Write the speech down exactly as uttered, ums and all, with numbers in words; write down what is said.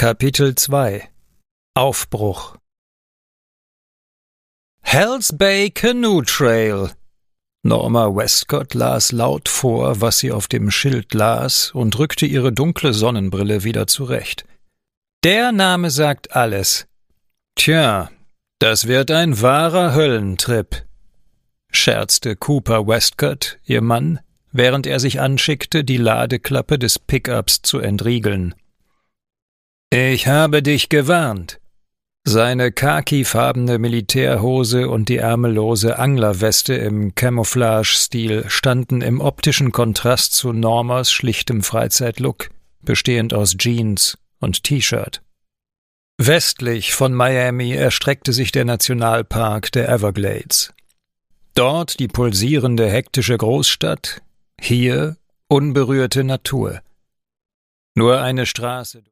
Kapitel zwei Aufbruch Hells Bay Canoe Trail. Norma Westcott las laut vor, was sie auf dem Schild las, und rückte ihre dunkle Sonnenbrille wieder zurecht. Der Name sagt alles. Tja, das wird ein wahrer Höllentrip, scherzte Cooper Westcott, ihr Mann, während er sich anschickte, die Ladeklappe des Pickups zu entriegeln. »Ich habe dich gewarnt.« Seine khakifarbene Militärhose und die ärmellose Anglerweste im Camouflage-Stil standen im optischen Kontrast zu Normas schlichtem Freizeitlook, bestehend aus Jeans und T-Shirt. Westlich von Miami erstreckte sich der Nationalpark der Everglades. Dort die pulsierende, hektische Großstadt, hier unberührte Natur. Nur eine Straße